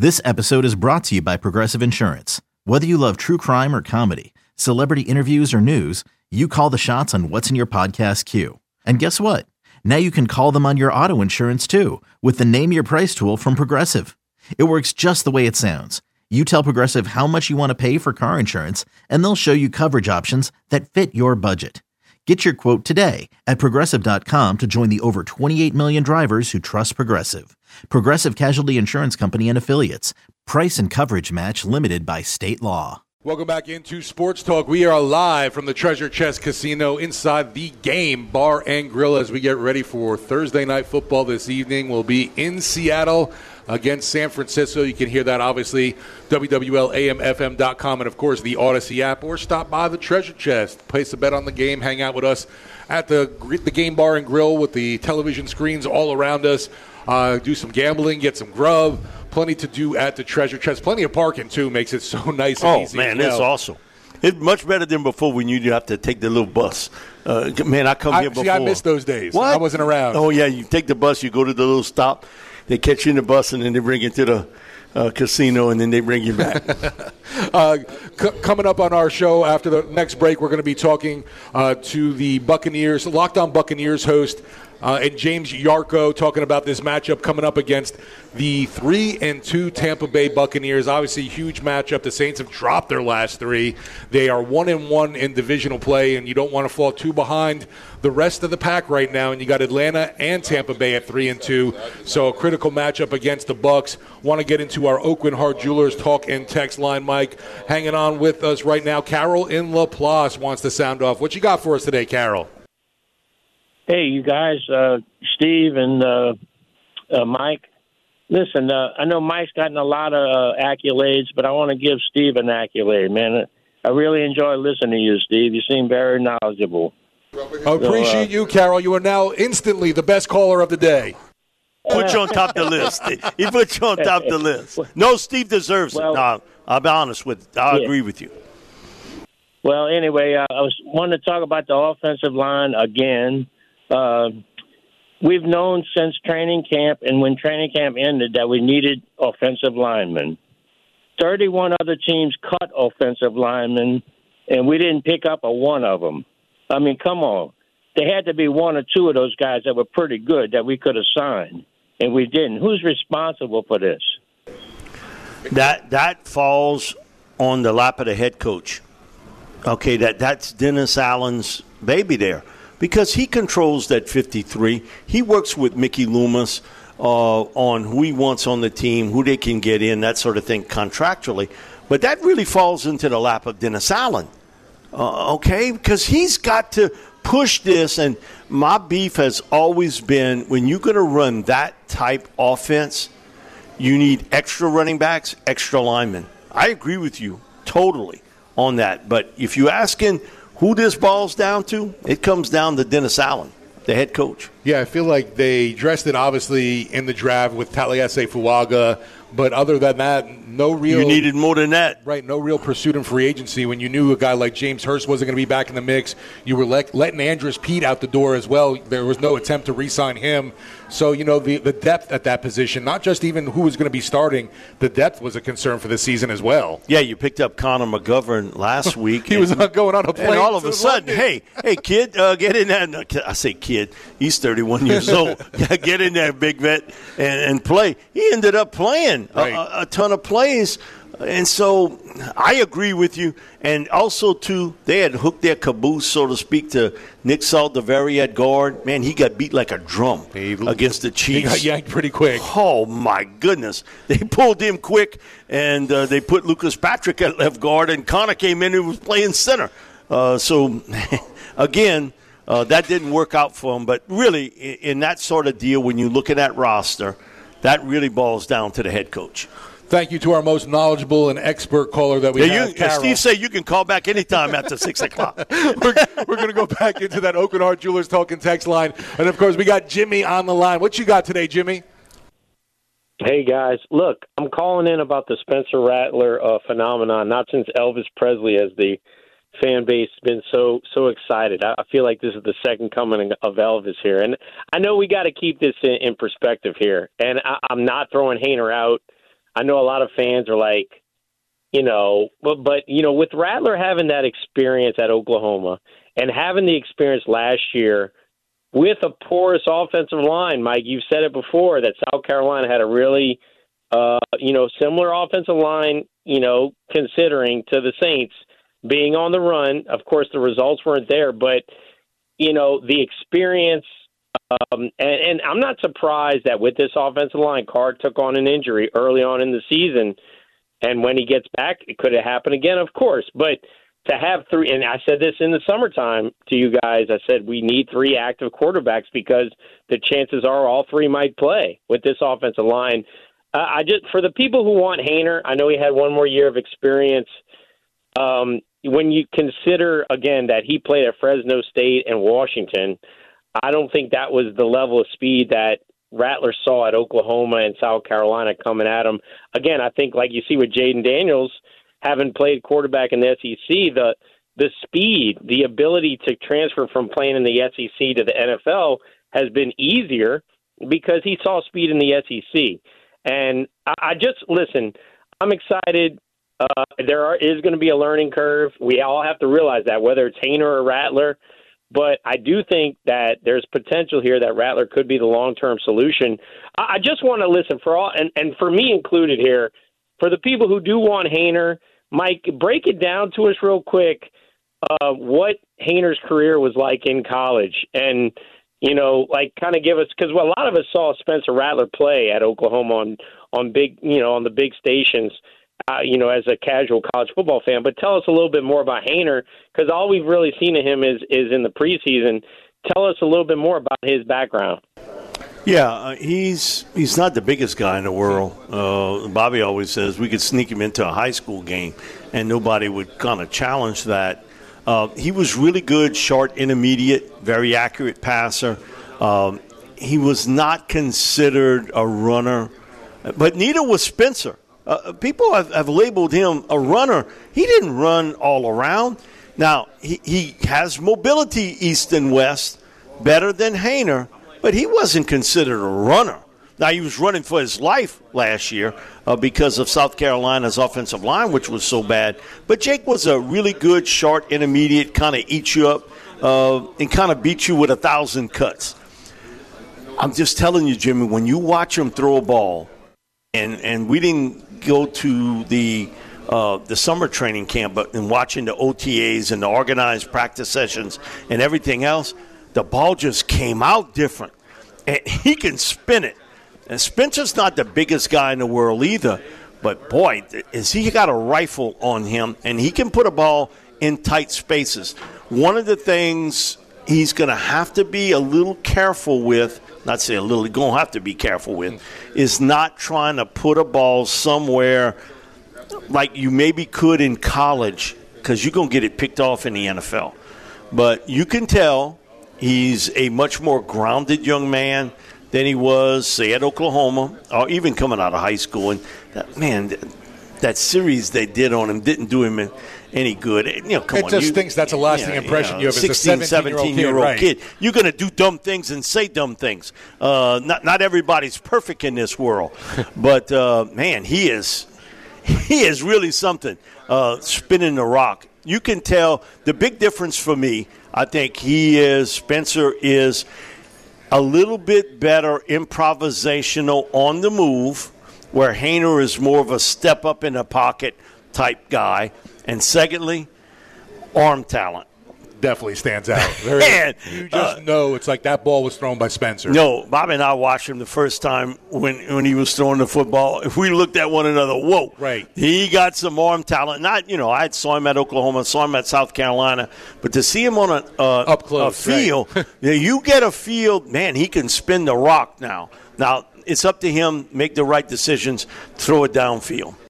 This episode is brought to you by Progressive Insurance. Whether you love true crime or comedy, celebrity interviews or news, you call the shots on what's in your podcast queue. And guess what? Now you can call them on your auto insurance too with the Name Your Price tool from Progressive. It works just the way it sounds. You tell Progressive how much you want to pay for car insurance, and they'll show you coverage options that fit your budget. Get your quote today at Progressive.com to join the over 28 million drivers who trust Progressive. Progressive Casualty Insurance Company and Affiliates. Price and coverage match limited by state law. Welcome back into Sports Talk. We are live from the Treasure Chest Casino inside the Game Bar and Grill as we get ready for Thursday Night Football this evening. We'll be in Seattle against San Francisco. You can hear that, obviously, WWLAMFM.com and, of course, the Odyssey app. Or stop by the Treasure Chest, place a bet on the game, hang out with us at the Game Bar and Grill with the television screens all around us. Do some gambling, get some grub. Plenty to do at the Treasure Chest. Plenty of parking, too, makes it so nice and easy. Oh, man, it's awesome. It's much better than before when you have to take the little bus. Man, I come here before. See, I missed those days. What? I wasn't around. Oh, yeah, you take the bus, you go to the little stop. They catch you in the bus, and then they bring you to the casino, and then they bring you back. Coming up on our show after the next break, we're going to be talking to the Buccaneers, Locked On Buccaneers host, and James Yarko, talking about this matchup coming up against the 3-2 Tampa Bay Buccaneers. Obviously, huge matchup. The Saints have dropped their last three. They are 1-1 in divisional play, and you don't want to fall too behind the rest of the pack right now. And you got Atlanta and Tampa Bay at 3-2. So a critical matchup against the Bucs. Want to get into our Oakland Heart Jewelers talk and text line. Mike, hanging on with us right now. Carol in Laplace wants to sound off. What you got for us today, Carol? Hey, you guys, Steve and Mike. Listen, I know Mike's gotten a lot of accolades, but I want to give Steve an accolade, man. I really enjoy listening to you, Steve. You seem very knowledgeable. I appreciate you, Carol. You are now instantly the best caller of the day. Put you on top of the list. He put you on top of the list. No, Steve deserves it. No, I'll be honest with you. I agree with you. Well, anyway, I wanted to talk about the offensive line again. We've known since training camp and when training camp ended that we needed offensive linemen. 31 other teams cut offensive linemen, and we didn't pick up a one of them. I mean, come on. There had to be one or two of those guys that were pretty good that we could have signed, and we didn't. Who's responsible for this? That falls on the lap of the head coach. Okay, that's Dennis Allen's baby there. Because he controls that 53. He works with Mickey Loomis on who he wants on the team, who they can get in, that sort of thing contractually. But that really falls into the lap of Dennis Allen, okay? Because he's got to push this. And my beef has always been when you're going to run that type offense, you need extra running backs, extra linemen. I agree with you totally on that. But if you're asking who this boils down to, it comes down to Dennis Allen, the head coach. Yeah, I feel like they dressed it, obviously, in the draft with Taliese Fuaga. But other than that, no real... You needed more than that. Right, no real pursuit in free agency. When you knew a guy like James Hurst wasn't going to be back in the mix, you were letting Andres Pete out the door as well. There was no attempt to re-sign him. So, you know, the depth at that position, not just even who was going to be starting, the depth was a concern for this season as well. Yeah, you picked up Connor McGovern last week. He was going on a plane. And all of a sudden, hey, kid, get in there. No, I say kid. He's 31 years old. Get in there, big vet, and play. He ended up playing a ton of plays. And so I agree with you. And also, too, they had hooked their caboose, so to speak, to Nick Saldiveri at guard. Man, he got beat like a drum against the Chiefs. He got yanked pretty quick. Oh, my goodness. They pulled him quick, and they put Lucas Patrick at left guard, and Connor came in and was playing center. So, again, that didn't work out for him. But really, in that sort of deal, when you look at that roster, that really boils down to the head coach. Thank you to our most knowledgeable and expert caller that we have, Carol. Steve said you can call back anytime after 6 o'clock. We're going to go back into that Oakland Heart Jewelers talking text line. And, of course, we got Jimmy on the line. What you got today, Jimmy? Hey, guys. Look, I'm calling in about the Spencer Rattler phenomenon, not since Elvis Presley has the fan base been so excited. I feel like this is the second coming of Elvis here. And I know we got to keep this in perspective here. And I'm not throwing Hainer out. I know a lot of fans are like, but with Rattler having that experience at Oklahoma and having the experience last year with a porous offensive line, Mike, you've said it before that South Carolina had a really, similar offensive line, considering to the Saints being on the run. Of course, the results weren't there, but, the experience, and I'm not surprised that with this offensive line, Carr took on an injury early on in the season. And when he gets back, it could have happened again, of course. But to have three, and I said this in the summertime to you guys, I said we need 3 active quarterbacks because the chances are all 3 might play with this offensive line. For the people who want Haener, I know he had 1 more year of experience. When you consider, again, that he played at Fresno State and Washington, I don't think that was the level of speed that Rattler saw at Oklahoma and South Carolina coming at him. Again, I think like you see with Jaden Daniels, having played quarterback in the SEC, the speed, the ability to transfer from playing in the SEC to the NFL has been easier because he saw speed in the SEC. And listen, I'm excited. There is going to be a learning curve. We all have to realize that, whether it's Haener or Rattler. But I do think that there's potential here that Rattler could be the long-term solution. I just want to listen for all, and for me included here, for the people who do want Haener, Mike, break it down to us real quick what Haener's career was like in college. And, kind of give us, because a lot of us saw Spencer Rattler play at Oklahoma on big, on the big stations. As a casual college football fan, but tell us a little bit more about Haener, because all we've really seen of him is in the preseason. Tell us a little bit more about his background. Yeah, he's not the biggest guy in the world. Bobby always says we could sneak him into a high school game, and nobody would kind of challenge that. He was really good, short, intermediate, very accurate passer. He was not considered a runner, but neither was Spencer. People have labeled him a runner. He didn't run all around. Now, he has mobility east and west better than Haener, but he wasn't considered a runner. Now, he was running for his life last year because of South Carolina's offensive line, which was so bad. But Jake was a really good, short, intermediate, kind of eat you up and kind of beat you with 1,000 cuts. I'm just telling you, Jimmy, when you watch him throw a ball, and we didn't go to the summer training camp, but in watching the OTAs and the organized practice sessions and everything else, the ball just came out different. And he can spin it. And Spencer's not the biggest guy in the world either, but boy, is he got a rifle on him, and he can put a ball in tight spaces. One of the things he's going to have to be a little careful with, not say a little, he's going to have to be careful with, is not trying to put a ball somewhere like you maybe could in college, because you're going to get it picked off in the NFL. But you can tell he's a much more grounded young man than he was, say, at Oklahoma, or even coming out of high school. And, that series they did on him didn't do him any good. Come on. Thinks that's a lasting impression you have as a 17-year-old kid. You're going to do dumb things and say dumb things. Not everybody's perfect in this world. But, he is really something, spinning the rock. You can tell the big difference for me, I think Spencer is a little bit better improvisational on the move, where Haener is more of a step up in the pocket type guy. And secondly, arm talent. Definitely stands out. You just know it's like that ball was thrown by Spencer. No, Bobby and I watched him the first time when he was throwing the football. If we looked at one another, whoa. Right. He got some arm talent. I saw him at Oklahoma, saw him at South Carolina. But to see him on up close, a field, right. You get a field, man, he can spin the rock now. Now, it's up to him, make the right decisions, throw it downfield.